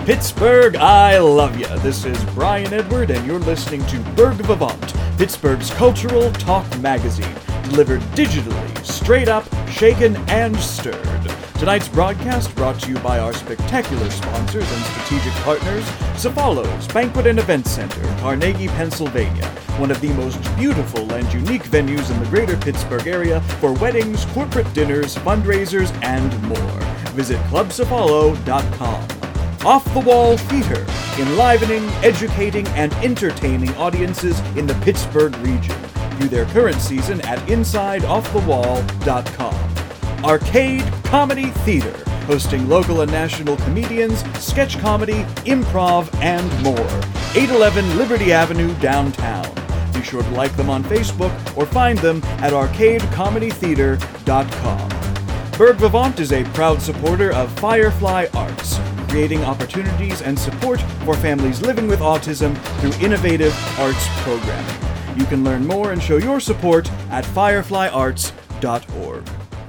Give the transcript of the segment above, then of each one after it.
Pittsburgh, I love ya. This is Brian Edward, and you're listening to Berg Vivant, Pittsburgh's cultural talk magazine, delivered digitally, straight up, shaken, and stirred. Tonight's broadcast brought to you by our spectacular sponsors and strategic partners, Cefalos Banquet and Event Center, Carnegie, Pennsylvania, one of the most beautiful and unique venues in the greater Pittsburgh area for weddings, corporate dinners, fundraisers, and more. Visit clubcefalo.com. Off the Wall Theater, enlivening, educating, and entertaining audiences in the Pittsburgh region. View their current season at InsideOffTheWall.com. Arcade Comedy Theater, hosting local and national comedians, sketch comedy, improv, and more. 811 Liberty Avenue, downtown. Be sure to like them on Facebook or find them at arcadecomedytheater.com. Berg Vivant is a proud supporter of Firefly Arts, creating opportunities and support for families living with autism through innovative arts programming. You can learn more and show your support at fireflyarts.org.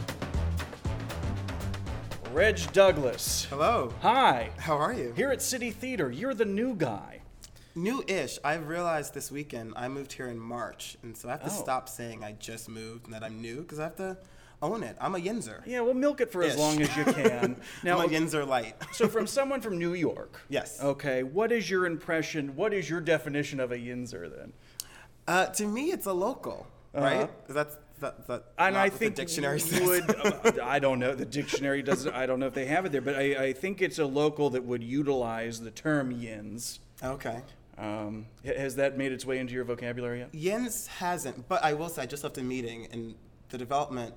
Reg Douglas. Hello. Hi. How are you? Here at City Theater, you're the new guy. New-ish. I've realized this weekend I moved here in March, and so I have to stop saying I just moved and that I'm new because I have to own it. I'm a Yinzer. Yeah, we'll milk it for as long as you can. Now, I'm a Yinzer light. So from someone from New York. Yes. Okay, what is your impression, what is your definition of a Yinzer then? To me, it's a local, right? That's and I think the dictionary would I don't know, the dictionary doesn't, I don't know if they have it there, but I think it's a local that would utilize the term yins. Okay. Has that made its way into your vocabulary yet? Yins hasn't, but I will say I just left a meeting and the development,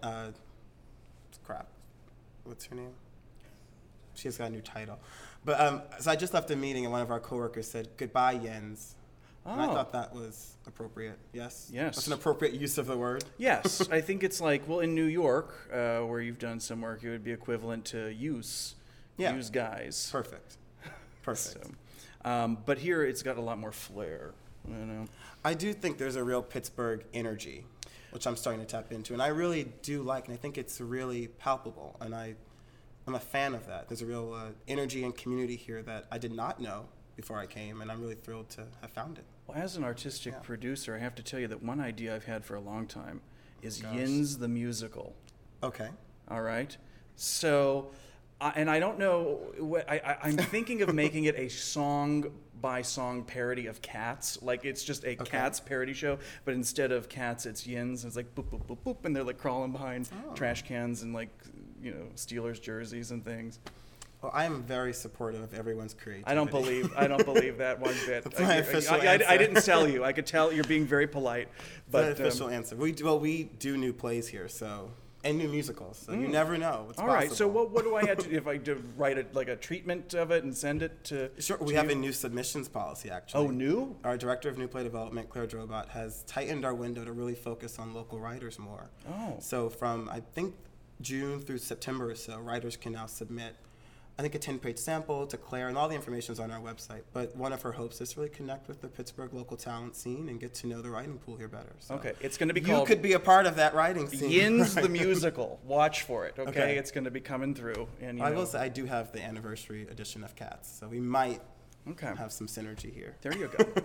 what's her name? She has got a new title. But so I just left a meeting and one of our coworkers said, "Goodbye, Yins." And I thought that was appropriate. Yes? Yes. That's an appropriate use of the word. Yes. I think it's like, well, in New York, where you've done some work, it would be equivalent to use guys. Perfect. So, but here it's got a lot more flair. You know? I do think there's a real Pittsburgh energy, which I'm starting to tap into. And I really do like, and I think it's really palpable. And I'm a fan of that. There's a real energy and community here that I did not know before I came, and I'm really thrilled to have found it. Well, as an artistic producer, I have to tell you that one idea I've had for a long time is Yins the Musical. Okay. All right? So, and I don't know, I'm thinking of making it a song-by-song parody of Cats. Like, it's just a Cats parody show, but instead of Cats, it's Yins. It's like boop, boop, boop, boop, and they're like crawling behind trash cans and like, Steelers jerseys and things. Well, I am very supportive of everyone's creativity. I don't believe that one bit. That's my official answer. I didn't sell you. I could tell you're being very polite. But that's my official answer. We do new plays here, and new musicals. So you never know what's possible. All right. So what do I have to do if I do write a treatment of it and send it to? Sure. We have a new submissions policy actually. Oh, new? Our director of new play development, Claire Drobot, has tightened our window to really focus on local writers more. Oh. So from I think June through September or so, writers can now submit, I think, a 10-page sample to Claire, and all the information is on our website. But one of her hopes is to really connect with the Pittsburgh local talent scene and get to know the writing pool here better. So okay, it's going to be called... You could be a part of that writing scene. Yins the Musical. Watch for it, okay? It's going to be coming through. And I will say I do have the anniversary edition of Cats, so we might have some synergy here. There you go.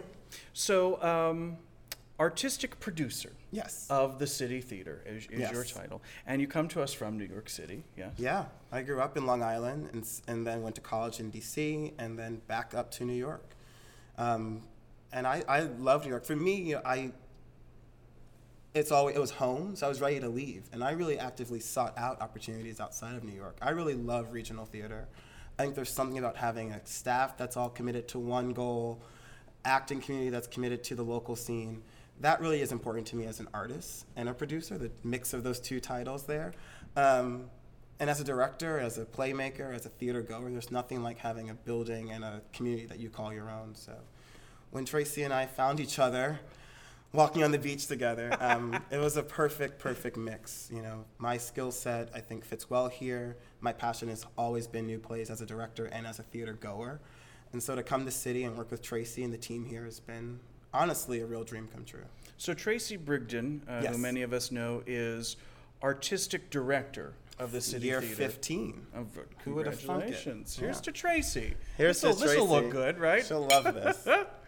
So, artistic producer of the City Theater is your title. And you come to us from New York City, yes? Yeah. I grew up in Long Island and then went to college in D.C. and then back up to New York. And I love New York. For me, it was home, so I was ready to leave. And I really actively sought out opportunities outside of New York. I really love regional theater. I think there's something about having a staff that's all committed to one goal, acting community that's committed to the local scene. That really is important to me as an artist and a producer, the mix of those two titles there. And as a director, as a playmaker, as a theater goer, there's nothing like having a building and a community that you call your own. So when Tracy and I found each other walking on the beach together, it was a perfect mix. My skill set, I think, fits well here. My passion has always been new plays as a director and as a theater goer. And so to come to the city and work with Tracy and the team here has been honestly a real dream come true. So Tracy Brigden, who many of us know, is artistic director of the City Year Theater. 15. Who would have thunk it? Congratulations. Here's Yeah. to Tracy. Here's to This will Tracy. look good, right? She'll love this.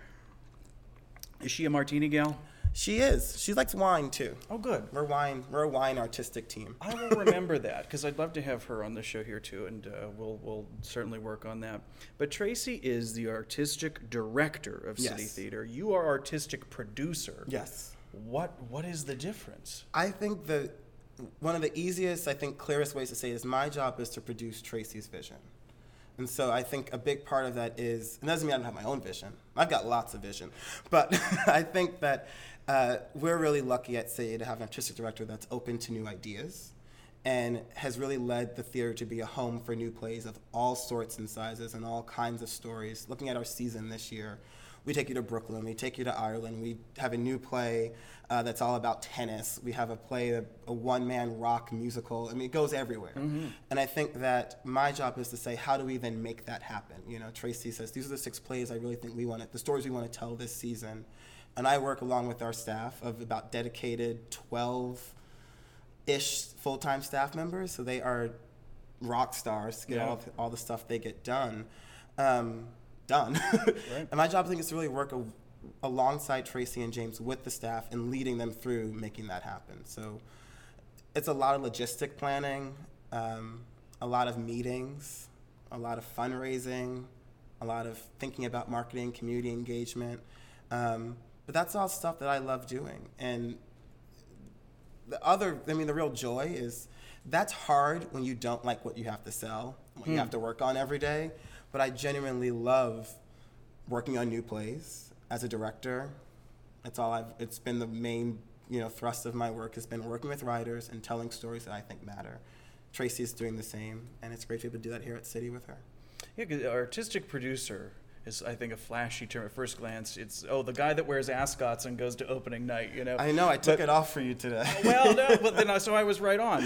Is she a martini gal? She is. She likes wine too. Oh, good. We're a wine artistic team. I will remember that because I'd love to have her on the show here too, and we'll certainly work on that. But Tracy is the artistic director of City Yes. Theater. You are artistic producer. Yes. What is the difference? I think one of the easiest, clearest ways to say it is my job is to produce Tracy's vision. And so I think a big part of that is, it doesn't mean I don't have my own vision. I've got lots of vision. But I think that we're really lucky at City to have an artistic director that's open to new ideas and has really led the theater to be a home for new plays of all sorts and sizes and all kinds of stories. Looking at our season this year, we take you to Brooklyn, we take you to Ireland, we have a new play that's all about tennis. We have a play, a one-man rock musical. I mean, it goes everywhere. Mm-hmm. And I think that my job is to say, how do we then make that happen? You know, Tracy says, these are the 6 plays I really think the stories we want to tell this season. And I work along with our staff of about dedicated 12-ish full-time staff members. So they are rock stars to get all the stuff they get done. Right. And my job, I think, is to really work alongside Tracy and James with the staff and leading them through making that happen. So it's a lot of logistic planning, a lot of meetings, a lot of fundraising, a lot of thinking about marketing, community engagement. But that's all stuff that I love doing. And the real joy is that's hard when you don't like what you have to sell, what you have to work on every day. But I genuinely love working on new plays as a director. It's been the main, thrust of my work has been working with writers and telling stories that I think matter. Tracy's doing the same, and it's great to be able to do that here at City with her. Yeah, 'cause artistic producer is, I think, a flashy term at first glance. It's, the guy that wears ascots and goes to opening night, I know, I took it off for you today. Well, no, but then so I was right on.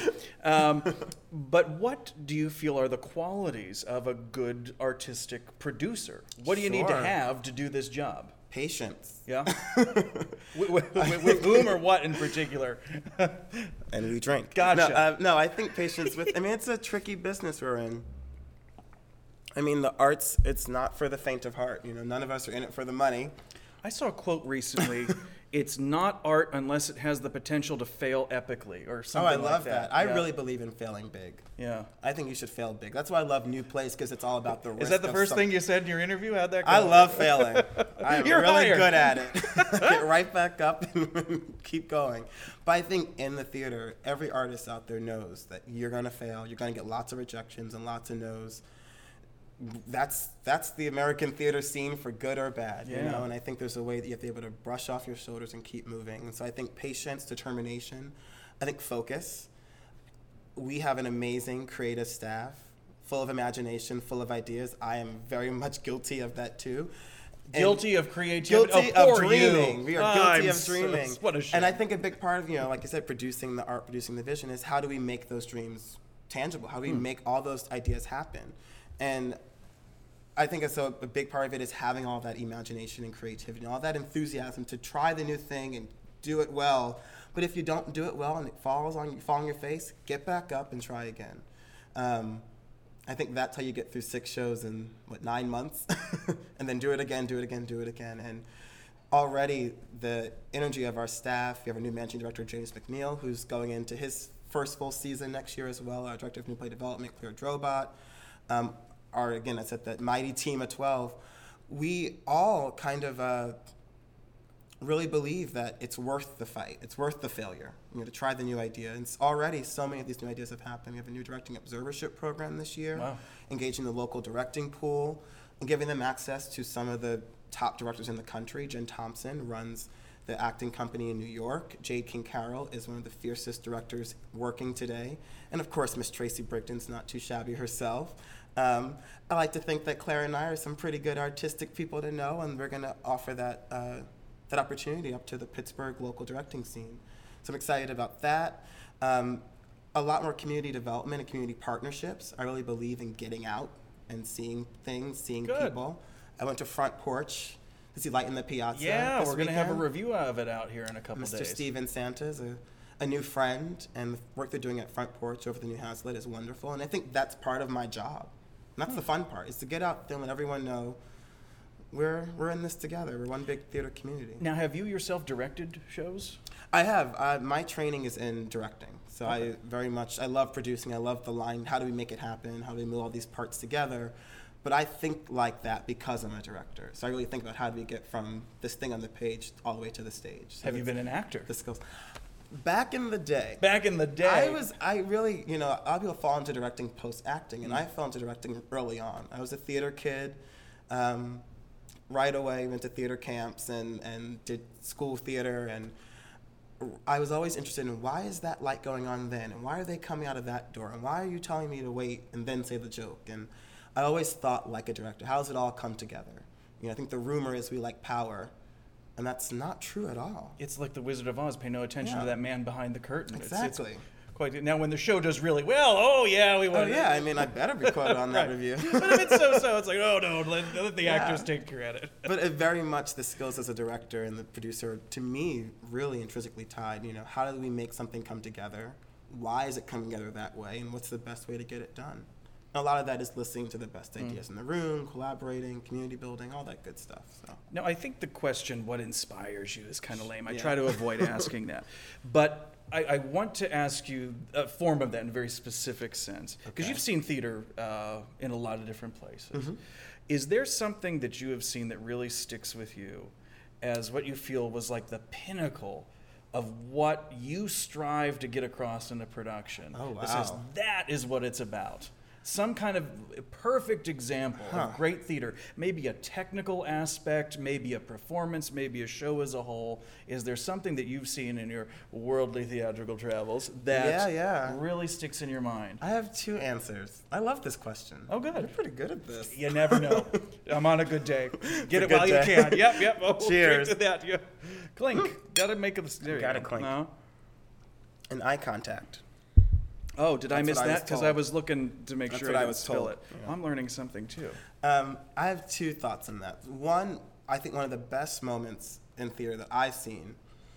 But what do you feel are the qualities of a good artistic producer? What do you need to have to do this job? Patience. Yeah? with whom or what in particular? And we drink. Gotcha. No, I think patience it's a tricky business we're in. The arts, it's not for the faint of heart. None of us are in it for the money. I saw a quote recently. It's not art unless it has the potential to fail epically or something like that. I love that. I really believe in failing big. Yeah. I think you should fail big. That's why I love new plays, because it's all about the risk. Is that the first thing you said in your interview? How'd that go? I love failing. I'm You're really hired. good at it. Get right back up and keep going. But I think in the theater, every artist out there knows that you're going to fail. You're going to get lots of rejections and lots of no's. That's the American theater scene, for good or bad, and I think there's a way that you have to be able to brush off your shoulders and keep moving. And so I think patience, determination, I think focus. We have an amazing creative staff, full of imagination, full of ideas. I am very much guilty of that too. Guilty of creativity. Guilty of dreaming. We are guilty of dreaming. dreaming. What a shame. And I think a big part of, like you said, producing the art, producing the vision is how do we make those dreams tangible? How do we make all those ideas happen? And I think a big part of it is having all that imagination and creativity and all that enthusiasm to try the new thing and do it well. But if you don't do it well and it falls on your face, get back up and try again. I think that's how you get through 6 shows in, 9 months? And then do it again. And already the energy of our staff, we have a new managing director, James McNeil, who's going into his first full season next year as well, our director of new play development, Claire Drobot. Again, I said that mighty team of 12. We all kind of really believe that it's worth the fight. It's worth the failure, to try the new idea. And already so many of these new ideas have happened. We have a new directing observership program this year, engaging the local directing pool and giving them access to some of the top directors in the country. Jen Thompson runs the acting company in New York. Jade King Carroll is one of the fiercest directors working today. And of course, Miss Tracy Brigden's not too shabby herself. I like to think that Claire and I are some pretty good artistic people to know, and we're going to offer that opportunity up to the Pittsburgh local directing scene. So I'm excited about that. A lot more community development and community partnerships. I really believe in getting out and seeing things, seeing people. I went to Front Porch to see Light in the Piazza. Yeah, we're going to have a weekend. review of it out here in a couple Mr. days. Steven Santa is a new friend, and the work they're doing at Front Porch over the new Hazlitt is wonderful. And I think that's part of my job. And that's the fun part, is to get out there and let everyone know we're in this together. We're one big theater community. Now, have you yourself directed shows? I have. My training is in directing. So Okay. I love producing. I love the line, how do we make it happen? How do we move all these parts together? But I think like that because I'm a director. So I really think about how do we get from this thing on the page all the way to the stage. So Have you been an actor? the skills. Back in the day. Back in the day. I really, a lot of people fall into directing post-acting, and I fell into directing early on. I was a theater kid. Right away, went to theater camps and did school theater, and I was always interested in why is that light going on then, and why are they coming out of that door, and why are you telling me to wait and then say the joke? And I always thought like a director, how does it all come together? I think the rumor is we like power, and that's not true at all. It's like the Wizard of Oz. Pay no attention Yeah. to that man behind the curtain. Exactly. It's quite. Now, when the show does really well, oh yeah, we Oh want. yeah, I better be quoted on that Right. review. But if it's so-so, it's like, oh no, let the Yeah. actors take credit. But it very much the skills as a director and the producer, to me, really intrinsically tied. How do we make something come together? Why is it coming together that way? And what's the best way to get it done? And a lot of that is listening to the best ideas in the room, collaborating, community building, all that good stuff. So Now, I think the question, what inspires you, is kind of lame. I Yeah. try to avoid asking that. But I want to ask you a form of that in a very specific sense. Because Okay. you've seen theater in a lot of different places. Mm-hmm. Is there something that you have seen that really sticks with you as what you feel was like the pinnacle of what you strive to get across in a production? Oh, That says, wow. that is what it's about. Some kind of perfect example of great theater, maybe a technical aspect, maybe a performance, maybe a show as a whole. Is there something that you've seen in your worldly theatrical travels that Yeah. really sticks in your mind? I have two answers. I love this question. Oh, good. You're pretty good at this. You never know. I'm on a good day. Get a it good while day. you can. Yep. Oh, Cheers. Drink to that. Yeah. Clink. Gotta make it. There you Gotta go. clink. No? And eye contact. Oh, did I That's miss what I was that? Because told. I was looking to make That's sure what I I didn't was spill told. it. Yeah. I'm learning something too. I have two thoughts on that. One, I think one of the best moments in theater that I've seen,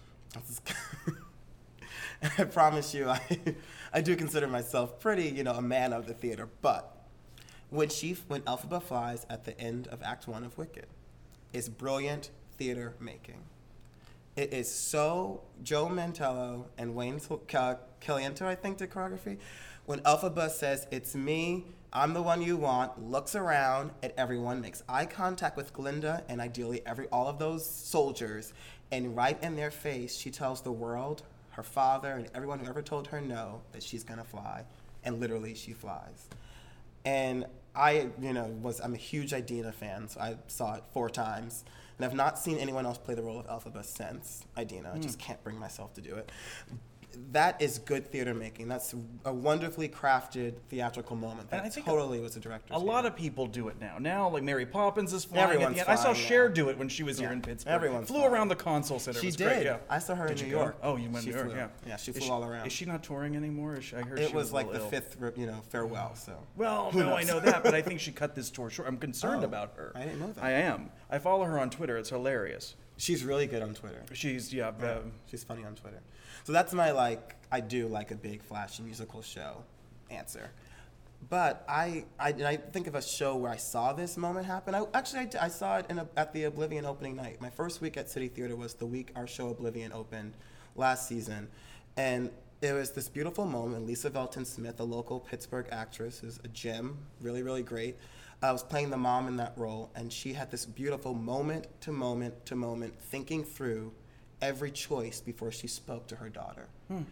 I promise you, I do consider myself pretty, a man of the theater, but when Elphaba flies at the end of Act 1 of Wicked, is brilliant theater making. It is so Joe Mantello and Wayne Caliento, I think, did choreography. When Elphaba says, "It's me, I'm the one you want," looks around at everyone, makes eye contact with Glinda and ideally all of those soldiers, and right in their face, she tells the world, her father, and everyone who ever told her no, that she's gonna fly, and literally she flies. And I'm a huge Idina fan, so I saw it 4 times. And I've not seen anyone else play the role of Elphaba since Idina. I just can't bring myself to do it. That is good theater making. That's a wonderfully crafted theatrical moment. And That I think totally was a director's A lot hand. of people do it now. Now, like Mary Poppins is flying. Everyone's at the end. I saw flying Cher now. do it when she was here in Pittsburgh. Everyone's flew flying. around the console center. She it was did. Great, yeah. I saw her Did in you New go? York. Oh, you went She to New York. flew. Yeah. Yeah, she Is flew all around. Is she not touring anymore? I heard It she was a like little the ill. 5th, farewell. So. Well, Who no, I knows? know that, but I think she cut this tour short. I'm concerned Oh, about her. I didn't know that. I am. I follow her on Twitter. It's hilarious. She's really good on Twitter. She's She's funny on Twitter. So that's my I do like a big flashy musical show answer. But I think of a show where I saw this moment happen. I saw it at the Oblivion opening night. My first week at City Theater was the week our show Oblivion opened last season. And it was this beautiful moment. Lisa Velton Smith, a local Pittsburgh actress, is a gem, really, really great. I was playing the mom in that role, and she had this beautiful moment to moment to moment thinking through every choice before she spoke to her daughter.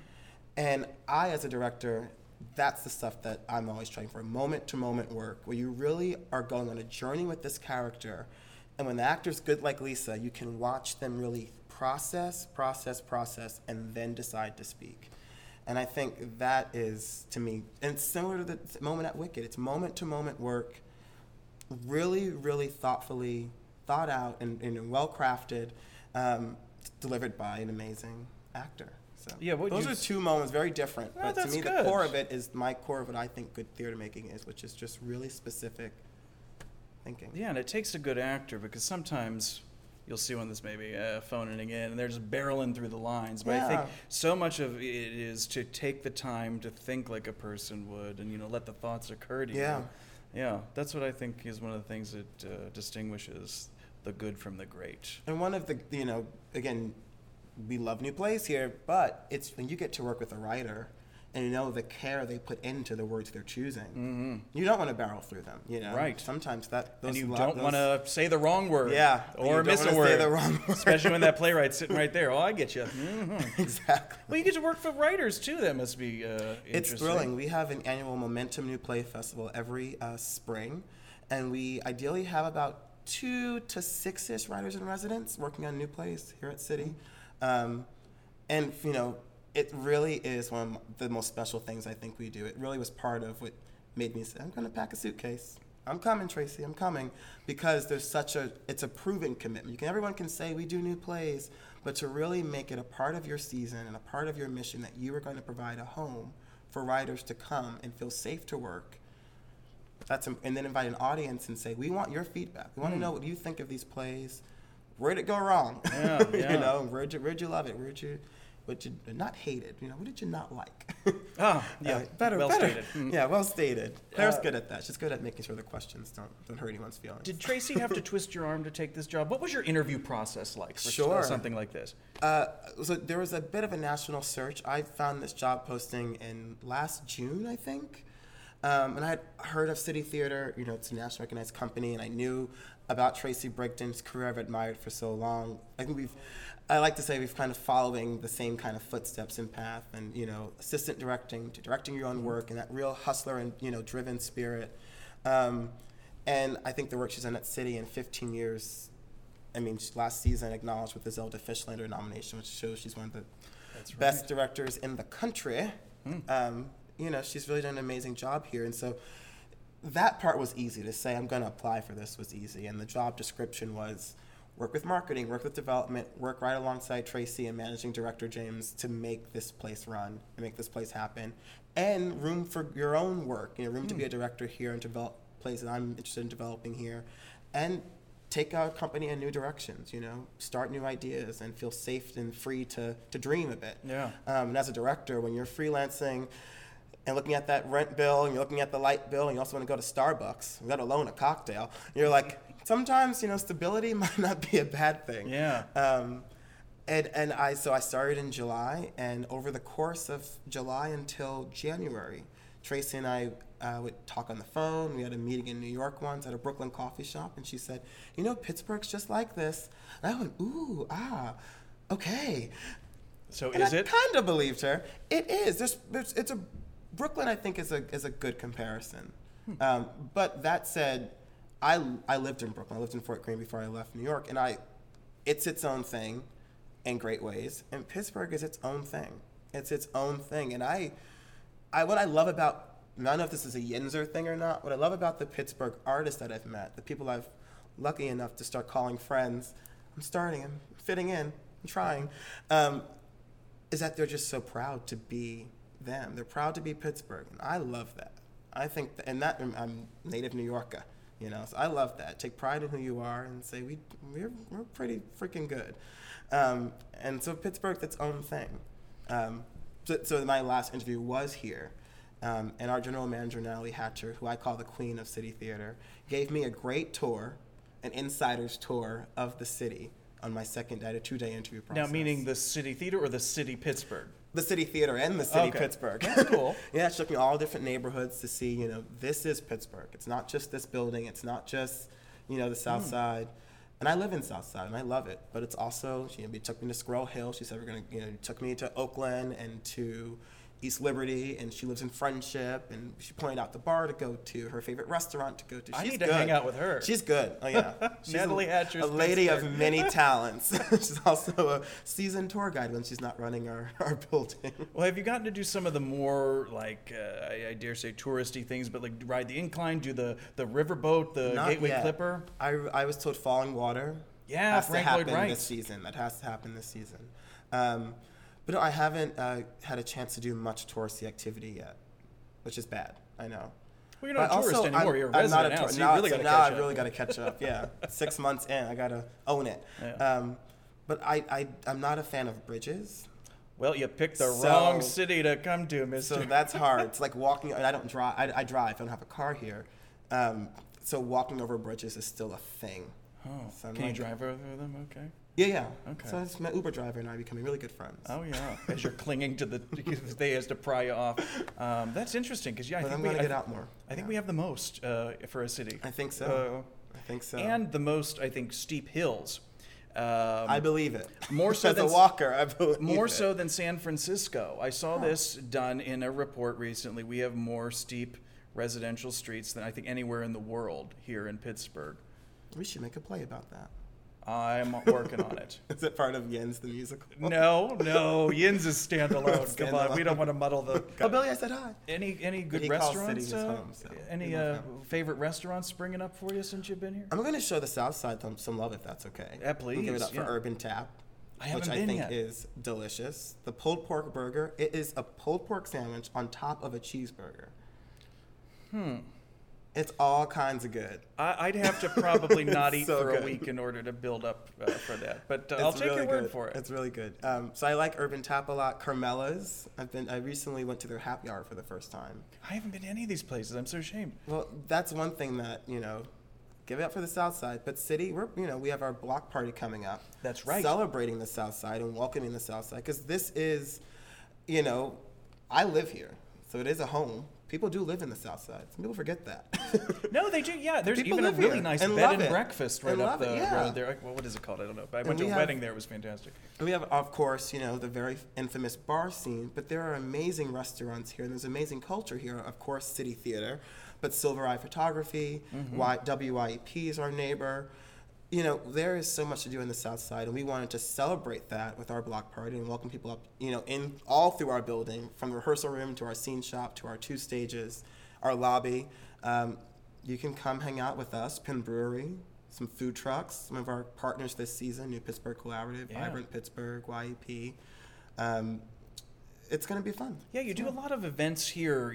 And I, as a director, that's the stuff that I'm always trying for, moment-to-moment work, where you really are going on a journey with this character. And when the actor's good like Lisa, you can watch them really process, and then decide to speak. And I think that is, to me, and it's similar to the moment at Wicked. It's moment-to-moment work, really, really thoughtfully thought out and well-crafted, delivered by an amazing actor. So Yeah, what those you are s- 2 moments, very different. Oh, But to that's me, good. the core of it is my core of what I think good theater making is, which is just really specific thinking. Yeah, and it takes a good actor because sometimes you'll see one that's maybe phoning it in, and they're just barreling through the lines. But I think so much of it is to take the time to think like a person would, and let the thoughts occur to you. Yeah, that's what I think is one of the things that distinguishes the good from the great. And one of the, again, we love new plays here, but it's when you get to work with a writer and the care they put into the words they're choosing. Mm-hmm. You don't want to barrel through them, Right. Sometimes and you don't want to say the wrong word. Yeah. Or miss a word. Say the wrong word. Especially when that playwright's sitting right there. Oh, I get you. Mm-hmm. Exactly. Well, you get to work for writers, too. That must be interesting. It's thrilling. We have an annual Momentum New Play Festival every spring, and we ideally have about 2 to 6-ish writers in residence working on new plays here at City. And it really is one of the most special things I think we do. It really was part of what made me say, I'm going to pack a suitcase. I'm coming, Tracy, I'm coming. Because there's it's a proven commitment. Everyone can say we do new plays, but to really make it a part of your season and a part of your mission that you are going to provide a home for writers to come and feel safe to work. And then invite an audience and say, we want your feedback. We want to know what you think of these plays. Where'd it go wrong? Yeah. Where'd you love it? Where'd you not hate it? What did you not like? Better. Stated. Mm. Yeah, well stated. Claire's good at that. She's good at making sure the questions don't hurt anyone's feelings. Did Tracy have to twist your arm to take this job? What was your interview process like for something like this? So there was a bit of a national search. I found this job posting in last June, I think. And I had heard of City Theater. It's a nationally recognized company, and I knew about Tracy Brigden's career I've admired for so long. I think I like to say we've kind of following the same kind of footsteps and path, and assistant directing to directing your own work, and that real hustler and driven spirit. And I think the work she's done at City in 15 years. I mean, last season acknowledged with the Zelda Fishlander nomination, which shows she's one of the best directors in the country. She's really done an amazing job here. And so that part was easy to say, I'm going to apply for this was easy. And the job description was work with marketing, work with development, work right alongside Tracy and managing director James to make this place run and make this place happen. And room for your own work, room to be a director here and develop plays that I'm interested in developing here. And take our company in new directions, start new ideas and feel safe and free to dream a bit. Yeah. And as a director, when you're freelancing, and looking at that rent bill, and you're looking at the light bill, and you also want to go to Starbucks, let alone a cocktail. You're like, sometimes, stability might not be a bad thing. Yeah. I started in July, and over the course of July until January, Tracy and I would talk on the phone. We had a meeting in New York once at a Brooklyn coffee shop, and she said, Pittsburgh's just like this. And I went, ooh, okay. So and is I it? Kind of believed her. It is. Brooklyn, I think, is a good comparison. But that said, I lived in Brooklyn. I lived in Fort Greene before I left New York, and it's its own thing in great ways. And Pittsburgh is its own thing. It's its own thing. And what I love about, I don't know if this is a Yinzer thing or not, what I love about the Pittsburgh artists that I've met, the people I've lucky enough to start calling friends, I'm fitting in, I'm trying, is that they're just so proud to be them. They're proud to be Pittsburgh, and I love that. I think, I'm native New Yorker, so I love that. Take pride in who you are and say we're pretty freaking good. And so Pittsburgh's its own thing. So my last interview was here, and our general manager Natalie Hatcher, who I call the Queen of City Theater, gave me a great tour, an insider's tour of the city on my second day, a 2-day interview process. Now, meaning the City Theater or the City Pittsburgh? The City Theater and the City Pittsburgh. That's cool. Yeah, she took me all different neighborhoods to see, this is Pittsburgh. It's not just this building. It's not just, the South Side. And I live in South Side, and I love it. But it's also, she took me to Squirrel Hill. She said took me to Oakland and to East Liberty, and she lives in Friendship, and she pointed out the bar to go to, her favorite restaurant to go to. I need to hang out with her. She's good. Oh, yeah. She's Natalie Hatcher's a lady Pittsburgh. of many talents. She's also a seasoned tour guide when she's not running our building. Well, have you gotten to do some of the more, I dare say, touristy things, but ride the incline, do the riverboat, the Not Gateway yet. Clipper? I was told Falling Water Yeah, has Frank to Lloyd happen Wright. this season. That has to happen this season. But no, I haven't had a chance to do much touristy activity yet, which is bad. I know. Well, you're not a tourist anymore. You're a resident now, so you really got to catch now up. I really got to catch up. Yeah, 6 months in, I got to own it. Yeah. But I'm not a fan of bridges. Well, you picked the wrong city to come to, mister. So that's hard. It's like walking, and I don't drive. I drive. I don't have a car here. So walking over bridges is still a thing. Oh, so can you drive over them? Okay. Yeah. Okay. So it's my Uber driver and I becoming really good friends. Oh yeah, as you're clinging to they has to pry you off. That's interesting because I think I'm gonna get out more. I think we have the most for a city. I think so. And the most, I think, steep hills. I believe it. More so as than a walker, I believe more it. so than San Francisco. I saw this done in a report recently. We have more steep residential streets than I think anywhere in the world here in Pittsburgh. We should make a play about that. I'm working on it. Is it part of Yin's the musical? No. Yin's is standalone. Come on, we don't want to muddle the. Oh, Billy, I said hi. Any good he restaurants? Calls City his home, so any favorite restaurants springing up for you since you've been here? I'm going to show the South Side some love if that's okay. Yeah, please. We'll give it up for Urban Tap, which I think is delicious. The pulled pork burger. It is a pulled pork sandwich on top of a cheeseburger. It's all kinds of good. I'd have to probably not eat so for good. a week in order to build up for that. But I'll take your word for it. It's really good. So I like Urban Tap a lot. Carmela's. I recently went to their happy hour for the first time. I haven't been to any of these places. I'm so ashamed. Well, that's one thing that, give it up for the South Side. But City, we have our block party coming up. That's right. Celebrating the South Side and welcoming the South Side. Because this is, I live here. So it is a home. People do live in the South Side. Some people forget that. No, they do. Yeah, there's people even a live really here nice and bed love and it. breakfast right And up love the it, yeah. road there. What is it called? I don't know. But I went to a wedding there. It was fantastic. And we have, of course, the very infamous bar scene. But there are amazing restaurants here, and there's amazing culture here. Of course, City Theater, but Silver Eye Photography, WYEP is our neighbor. There is so much to do in the South Side, and we wanted to celebrate that with our block party and welcome people up, in all through our building, from the rehearsal room to our scene shop to our 2 stages, our lobby. You can come hang out with us, Penn Brewery, some food trucks, some of our partners this season, New Pittsburgh Collaborative, Vibrant Pittsburgh, YEP. It's going to be fun. Yeah, you do a lot of events here,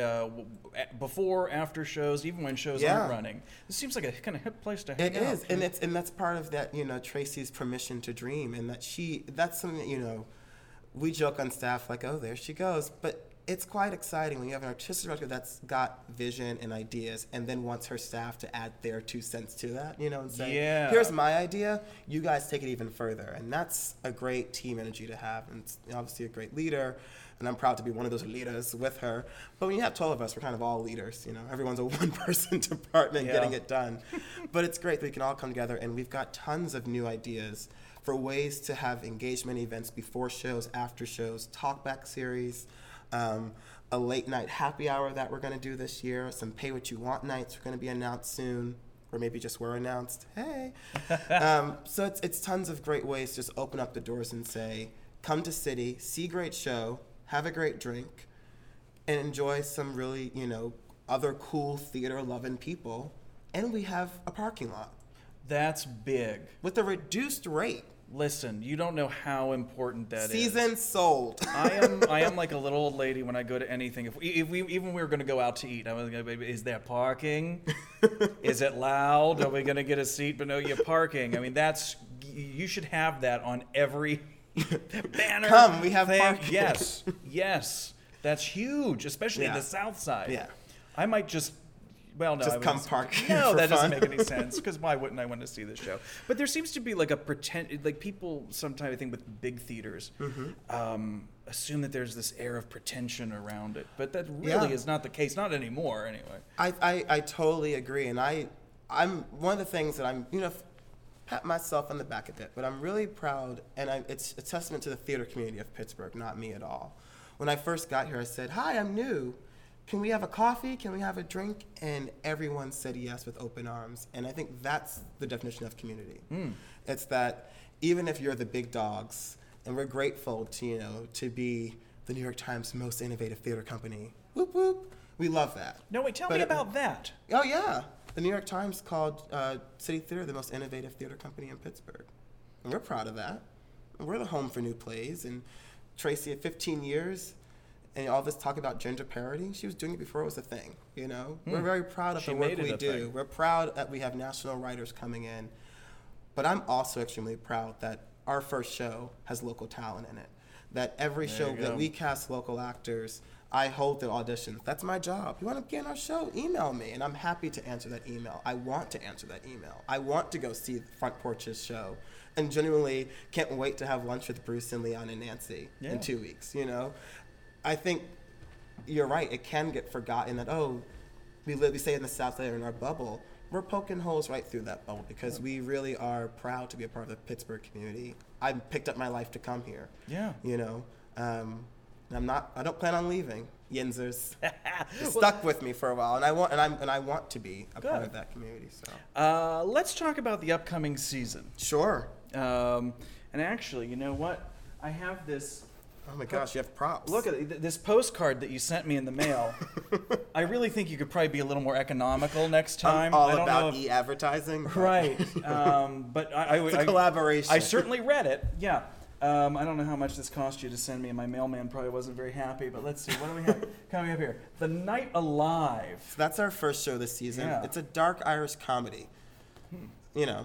before, after shows, even when shows aren't running. It seems like a kind of hip place to hang out. It is, and that's part of that, Tracy's permission to dream, and that's something that, we joke on staff like, oh, there she goes, but it's quite exciting when you have an artistic director that's got vision and ideas and then wants her staff to add their 2 cents to that, and say, here's my idea, you guys take it even further. And that's a great team energy to have, and it's obviously a great leader, and I'm proud to be one of those leaders with her. But when you have 12 of us, we're kind of all leaders, everyone's a one-person department getting it done. But it's great that we can all come together, and we've got tons of new ideas for ways to have engagement events before shows, after shows, talkback series, a late night happy hour that we're going to do this year, some pay what you want nights are going to be announced soon, or maybe just were announced. Hey. So it's tons of great ways to just open up the doors and say, come to City, see great show, have a great drink, and enjoy some really, other cool theater-loving people. And we have a parking lot. That's big. With a reduced rate. Listen, you don't know how important that is. Season sold. I am like a little old lady when I go to anything. If we were going to go out to eat, I was going to, is there parking? Is it loud? Are we going to get a seat? But no, you're parking. I mean, you should have that on every banner. Come, we have thing. parking. Yes, that's huge, especially in the South Side. Yeah, I might just. Well, no, just come park. No, that doesn't make any sense. Because why wouldn't I want to see this show? But there seems to be like a people sometimes I think with big theaters assume that there's this air of pretension around it, but that really is not the case. Not anymore, anyway. I totally agree, and I'm one of the things that I'm pat myself on the back a bit, but I'm really proud, and it's a testament to the theater community of Pittsburgh, not me at all. When I first got here, I said, "Hi, I'm new. Can we have a coffee? Can we have a drink?" And everyone said yes with open arms. And I think that's the definition of community. It's that even if you're the big dogs, and we're grateful to be the New York Times most innovative theater company. Whoop, whoop. We love that. No, wait, tell me about that. Oh, yeah. The New York Times called City Theater the most innovative theater company in Pittsburgh. And we're proud of that. And we're the home for new plays. And Tracy, at 15 years, And all this talk about gender parity, she was doing it before it was a thing, you know? We're very proud of the work we do. Thing. We're proud that we have national writers coming in. But I'm also extremely proud that our first show has local talent in it. That every show that we cast local actors, I hold the auditions. That's my job. You want to get on our show? Email me, and I'm happy to answer that email. I want to answer that email. I want to go see Front Porch's show, and genuinely can't wait to have lunch with Bruce and Leon and Nancy in 2 weeks, you know? I think you're right. It can get forgotten that, we stay in the South there in our bubble. We're poking holes right through that bubble because we really are proud to be a part of the Pittsburgh community. I picked up my life to come here. Yeah. You know, I don't plan on leaving. Yinzers stuck with me for a while, and I want to be a part of that community. So let's talk about the upcoming season. Sure. And actually, you know what? I have this. Oh my gosh, you have props. Look at it, this postcard that you sent me in the mail. I really think you could probably be a little more economical next time. I'm all about e-advertising. Right. But it's a collaboration. I certainly read it. Yeah. I don't know how much this cost you to send me, and my mailman probably wasn't very happy, but let's see. What do we have coming up here? The Night Alive. So that's our first show this season. Yeah. It's a dark Irish comedy. You know.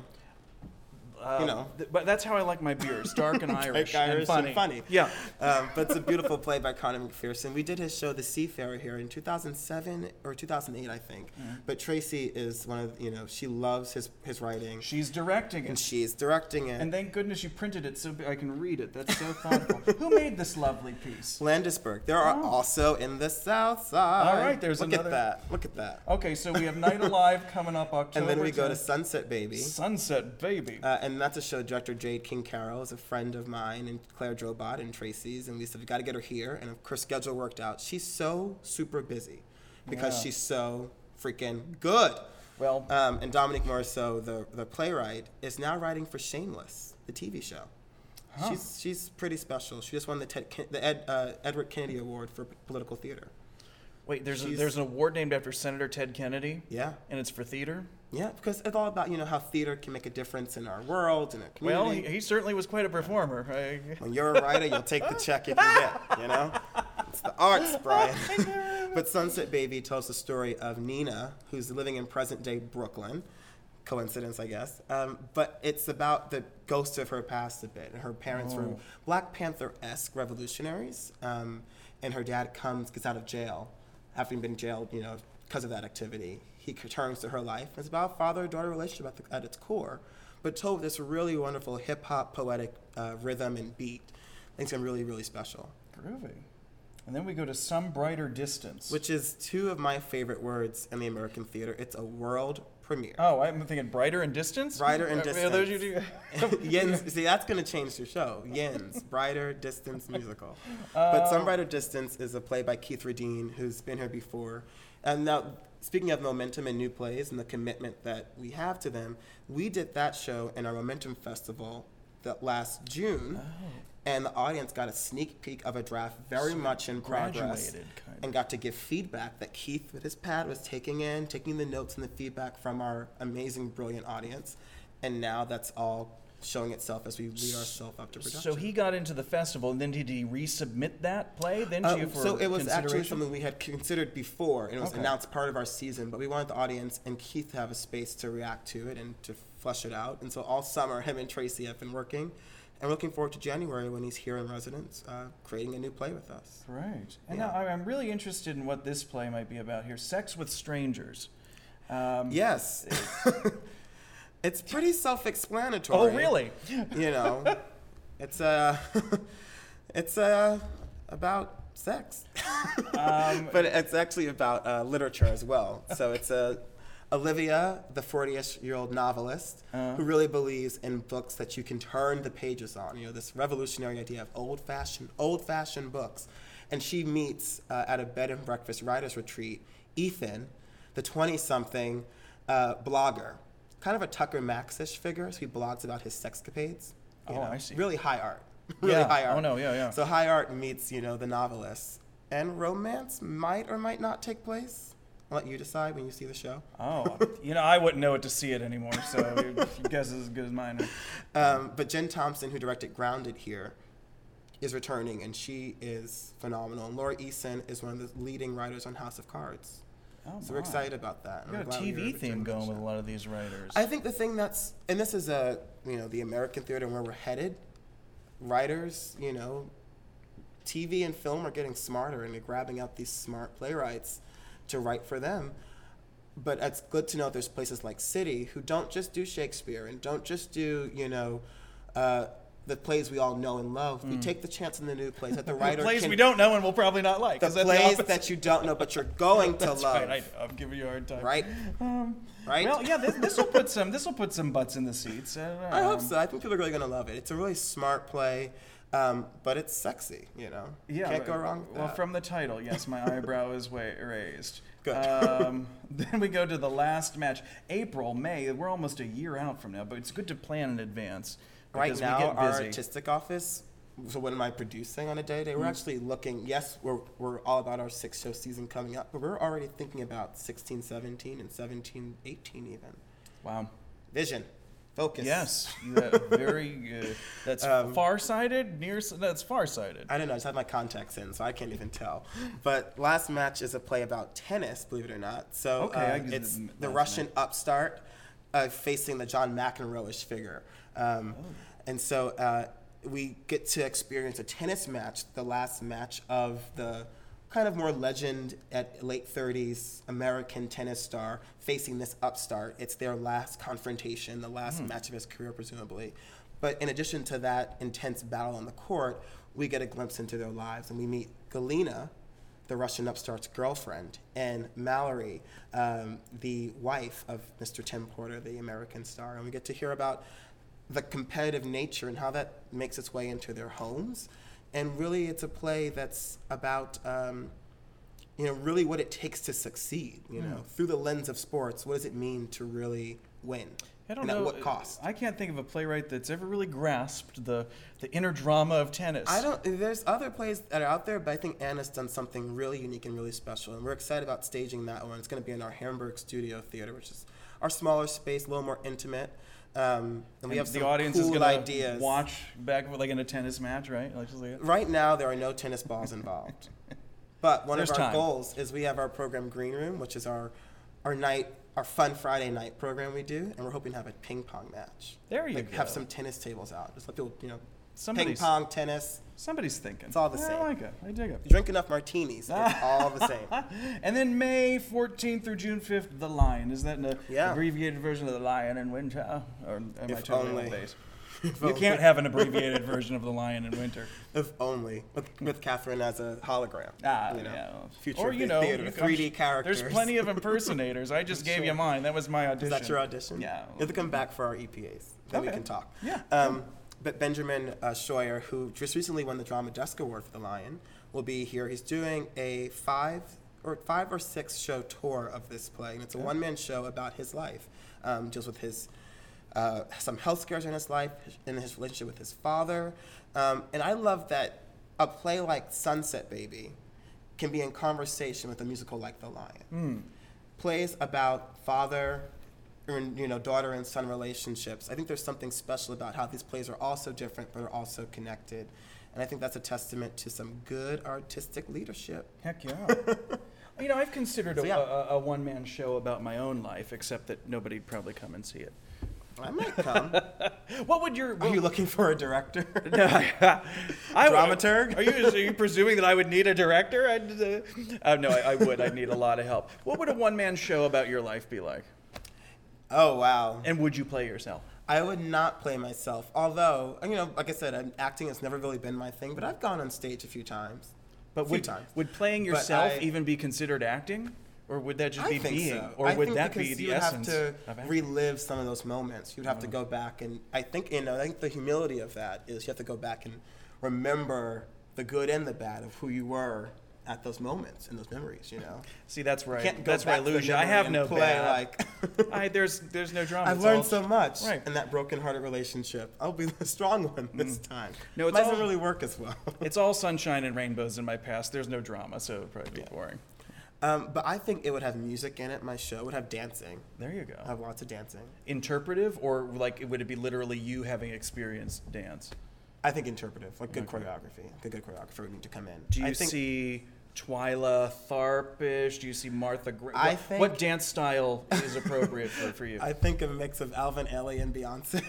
But that's how I like my beers, dark and Irish, and funny. Yeah. But it's a beautiful play by Conor McPherson. We did his show, The Seafarer, here in 2007 or 2008, I think. Mm-hmm. But Tracy is one of, she loves his writing. She's directing it. And she's directing it. And thank goodness you printed it so I can read it. That's so thoughtful. Who made this lovely piece? Landisburg. There are also in the South Side. All right, there's another. Look at that. Okay, so we have Night Alive coming up October. And then we go to Sunset Baby. Sunset Baby. And that's a show director Jade King Carroll is a friend of mine and Claire Drobot and Tracy's, and we said we got to get her here, and of course schedule worked out. She's so super busy because she's so freaking good. Well, and Dominique Morisseau, the playwright, is now writing for Shameless, the TV show. Huh. She's pretty special. She just won the Edward Kennedy Award for political theater. Wait, there's an award named after Senator Ted Kennedy? Yeah. And it's for theater? Yeah, because it's all about, how theater can make a difference in our world and our community. Well, he certainly was quite a performer. When you're a writer, you'll take the check you can get, It's the arts, Brian. But Sunset Baby tells the story of Nina, who's living in present-day Brooklyn. Coincidence, I guess. But it's about the ghost of her past a bit. Her parents were Black Panther-esque revolutionaries, and her dad gets out of jail, having been jailed, because of that activity. He returns to her life. It's about a father-daughter relationship at its core, but told with this really wonderful hip-hop poetic rhythm and beat. I think it's really, really special. Groovy. And then we go to Some Brighter Distance. Which is two of my favorite words in the American theater. It's a world premiere. Oh, I'm thinking Brighter and Distance? Brighter and Distance. Yins, see, that's going to change your show. Yins, Brighter Distance Musical. But Some Brighter Distance is a play by Keith Radine, who's been here before. And now, speaking of momentum and new plays and the commitment that we have to them, we did that show in our Momentum Festival last June. And the audience got a sneak peek of a draft very much in progress and got to give feedback that Keith, with his pad, was taking the notes and the feedback from our amazing, brilliant audience. And now that's all showing itself as we lead ourselves up to production. So he got into the festival, and then did he resubmit that play then to you for So it was actually something we had considered before, and it was announced part of our season, but we wanted the audience and Keith to have a space to react to it and to flesh it out. And so all summer, him and Tracy have been working. And looking forward to January when he's here in residence, creating a new play with us. Right. And now I'm really interested in what this play might be about here. Sex with Strangers. Yes. It's pretty self-explanatory. Oh, really? It's about sex. But it's actually about literature as well. So it's Olivia, the 40-ish-year-old novelist, who really believes in books that you can turn the pages on. This revolutionary idea of old-fashioned books. And she meets at a bed and breakfast writers retreat Ethan, the 20-something blogger, kind of a Tucker Max-ish figure. So he blogs about his sexcapades. I see. Really high art. High art. Oh no, yeah. So high art meets the novelist, and romance might or might not take place. I'll let you decide when you see the show. Oh, I wouldn't know it to see it anymore, so your guess is as good as mine. But Jen Thompson, who directed Grounded here, is returning, and she is phenomenal. And Laura Eason is one of the leading writers on House of Cards. Oh, So we're excited about that. We got a TV theme going with a lot of these writers. I think the thing that's, and this is the American theater and where we're headed. Writers, TV and film are getting smarter, and they're grabbing up these smart playwrights to write for them. But it's good to know there's places like City who don't just do Shakespeare and don't just do, the plays we all know and love. We take the chance in the new plays that the writer plays we don't know and will probably not like. The plays that you don't know but you're going to love. Right. I know. I'm giving you a hard time. Right. Right. Well, yeah. This will put some butts in the seats. I hope so. I think people are really going to love it. It's a really smart play, but it's sexy. Yeah. Can't go wrong with that. Well, from the title, yes, my eyebrow is raised. Good. Then we go to the last match. April, May. We're almost a year out from now, but it's good to plan in advance. Right now, our artistic office, so what am I producing on a day-to-day? We're actually looking, yes, we're all about our 6-show season coming up, but we're already thinking about 16, 17, and 17, 18 even. Wow. Vision. Focus. Yes. Very that's far-sighted? That's far-sighted. I don't know. I just have my contacts in, so I can't even tell. But last match is a play about tennis, believe it or not. So it's the Russian upstart facing the John McEnroe-ish figure. And so we get to experience a tennis match, the last match of the kind of more legend at late 30s American tennis star facing this upstart. It's their last confrontation, the last match of his career, presumably. But in addition to that intense battle on the court, we get a glimpse into their lives, and we meet Galina, the Russian upstart's girlfriend, and Mallory, the wife of Mr. Tim Porter, the American star. And we get to hear about the competitive nature and how that makes its way into their homes. And really, it's a play that's about, really what it takes to succeed, through the lens of sports. What does it mean to really win? I don't and know. At what cost? I can't think of a playwright that's ever really grasped the inner drama of tennis. There's other plays that are out there, but I think Anna's done something really unique and really special. And we're excited about staging that one. It's going to be in our Hamburg Studio Theater, which is our smaller space, a little more intimate. And we have some the audience cool is gonna ideas. Watch back like in a tennis match, right? Right now, there are no tennis balls involved. But one of our goals is we have our program Green Room, which is our fun Friday night program we do, and we're hoping to have a ping pong match. There you go. Have some tennis tables out. Just let people, ping pong, tennis. Somebody's thinking. It's all the same. I like it. I dig it. You drink enough martinis, it's all the same. And then May 14th through June 5th, The Lion. Is that an abbreviated version of The Lion in Winter? Or am I totally old days? You can't have an abbreviated version of The Lion in Winter. If only. With Catherine as a hologram. Future or, theater, 3D characters. There's plenty of impersonators. I just gave you mine. That was my audition. Is that your audition? Yeah. You have to come back for our EPAs. Then we can talk. Yeah. But Benjamin Scheuer, who just recently won the Drama Desk Award for The Lion, will be here. He's doing a 5 or 6 show tour of this play, and it's a one-man show about his life. Deals with his some health scares in his life, in his relationship with his father. And I love that a play like Sunset Baby can be in conversation with a musical like The Lion. Plays about father and daughter and son relationships. I think there's something special about how these plays are also different but are also connected. And I think that's a testament to some good artistic leadership. Heck yeah. I've considered a one-man show about my own life, except that nobody'd probably come and see it. I might come. Are you looking for a director? Dramaturg? Are you presuming that I would need a director? No, I would. I'd need a lot of help. What would a one-man show about your life be like? Oh, wow. And would you play yourself? I would not play myself. Although, like I said, acting has never really been my thing, but I've gone on stage a few times. Would playing yourself even be considered acting? Or would that just be being? So. Or would that be the essence? You would have to relive some of those moments. You'd have to go back, and I think the humility of that is you have to go back and remember the good and the bad of who you were at those moments and those memories. See, that's where I lose you. I have no bad. There's no drama. I've learned so much in that broken-hearted relationship. I'll be the strong one this time. No, it doesn't really work as well. It's all sunshine and rainbows in my past. There's no drama, so it would probably be boring. But I think it would have music in it. My show would have dancing. There you go. I have lots of dancing. Interpretive, or would it be literally you having experienced dance? I think interpretive, like good choreography. A good choreographer would need to come in. Do you see Twyla Tharpish? Do you see Martha Gray? What dance style is appropriate for you? I think a mix of Alvin Ailey and Beyonce.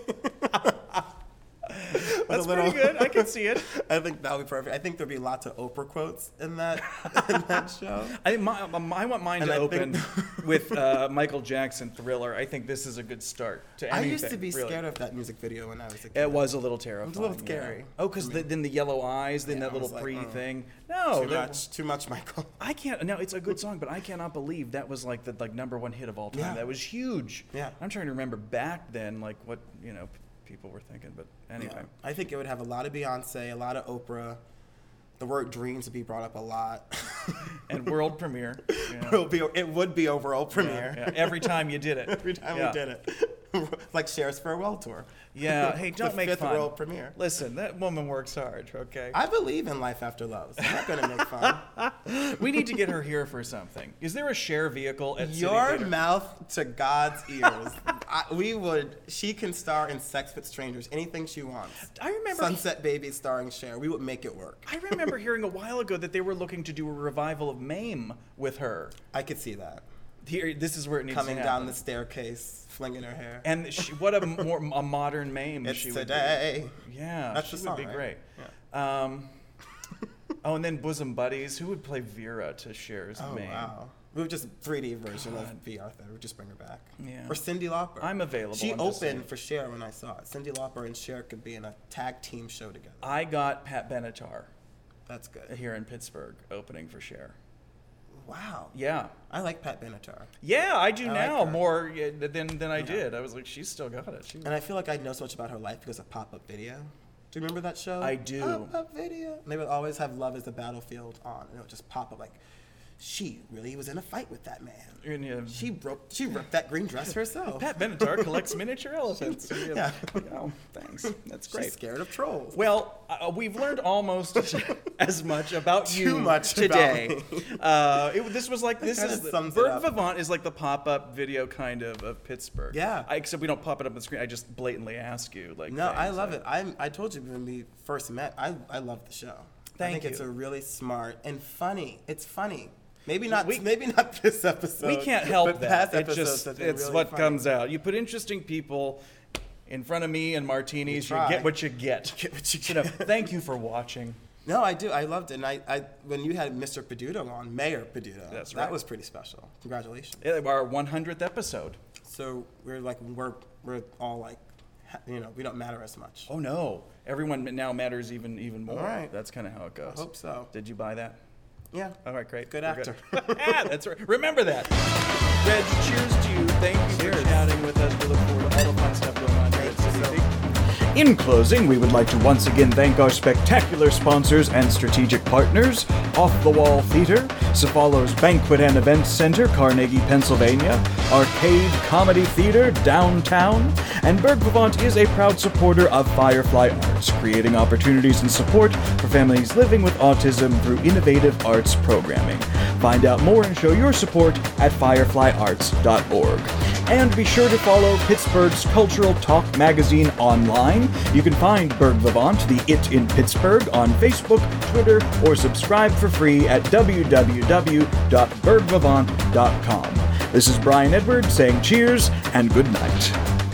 That's pretty good. I can see it. I think that would be perfect. I think there'd be lots of Oprah quotes in that show. I want mine to open with Michael Jackson Thriller. I think this is a good start to anything. I used to be scared of that music video when I was a kid. It was a little terrifying. It was a little scary. Yeah. Oh, because then the yellow eyes, then that little thing. No, too much, Michael. I can't. No, it's a good song, but I cannot believe that was like the number one hit of all time. Yeah. That was huge. Yeah. I'm trying to remember back then, like what people were thinking, but anyway. Yeah. I think it would have a lot of Beyonce, a lot of Oprah. The word dreams would be brought up a lot. And world premiere. It would be a world premiere. Yeah. Every time you did it. Every time we did it. Like Cher's farewell tour. Yeah. Hey, don't make fun. The 5th world premiere. Listen, that woman works hard, okay? I believe in life after love. So I'm not going to make fun. We need to get her here for something. Is there a Cher vehicle at Your City Theater? mouth to God's ears. She can star in Sex with Strangers, anything she wants. I remember Sunset Baby starring Cher. We would make it work. I remember hearing a while ago that they were looking to do a revival of Mame with her. I could see that. Here, this is where it needs to happen. Coming down the staircase, flinging her hair. And what a modern Mame it's she today. would be. Yeah, that's she the song, would be great. Yeah. And then Bosom Buddies. Who would play Vera to Cher's Mame? Oh, wow. We would just 3D version of V. Arthur. We would just bring her back. Yeah. Or Cyndi Lauper. I'm available. She opened for Cher when I saw it. Cyndi Lauper and Cher could be in a tag team show together. I got Pat Benatar. That's good. Here in Pittsburgh, opening for Cher. Wow. Yeah. I like Pat Benatar. Yeah, I do now like more than I did. I was like, she's still got it. And I feel like I know so much about her life because of Pop-Up Video. Do you remember that show? I do. Pop-Up Video. And they would always have Love is the Battlefield on. And it would just pop up like, she really was in a fight with that man. And, she ripped that green dress herself. Pat Benatar collects miniature elephants. Yeah. Oh, thanks. That's great. She's scared of trolls. Well, we've learned almost as much about you Too much today. About me. This is Berg Vivant is like the pop-up video kind of Pittsburgh. Yeah. Except we don't pop it up on the screen. I just blatantly ask you. No, I love it. I told you when we first met, I love the show. I think it's a really smart and funny. It's funny. Maybe not this episode. We can't help but that. Past episodes It's really what funny. comes out. You put interesting people in front of me and martinis. You get what you get. Get what you get. Thank you for watching. No, I do. I loved it. And I when you had Mr. Peduto on, Mayor Peduto, that was pretty special. Congratulations. Our 100th episode. So we're all like, we don't matter as much. Oh no, everyone now matters even more. All right. That's kind of how it goes. I hope so. Did you buy that? Yeah. All right, great. Good actor. That's right. Remember that. Reg, cheers to you. Thank you for chatting with us. We look forward to all the fun stuff going on here at City. In closing, we would like to once again thank our spectacular sponsors and strategic partners, Off the Wall Theater, Cephalo's Banquet and Events Center, Carnegie, Pennsylvania, Arcade Comedy Theater, downtown, and Berg Vivant is a proud supporter of Firefly Arts, creating opportunities and support for families living with autism through innovative arts programming. Find out more and show your support at fireflyarts.org. And be sure to follow Pittsburgh's Cultural Talk magazine online. You can find Berg Vivant, the It in Pittsburgh, on Facebook, Twitter, or subscribe for free at www.bergvivant.com. This is Brian Edward saying cheers and good night.